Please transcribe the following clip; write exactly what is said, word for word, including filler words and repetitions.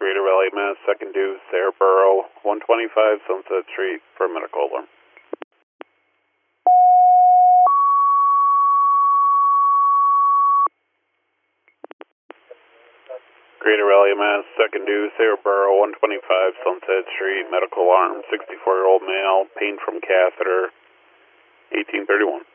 Greater Valley, Mass, second due, Sarah Borough, one twenty-five Sunset Street for medical alarm. Greater Valley, Mass, second due, Sarah Borough, one twenty-five Sunset Street, medical alarm, sixty-four-year-old male, pain from catheter, eighteen thirty-one.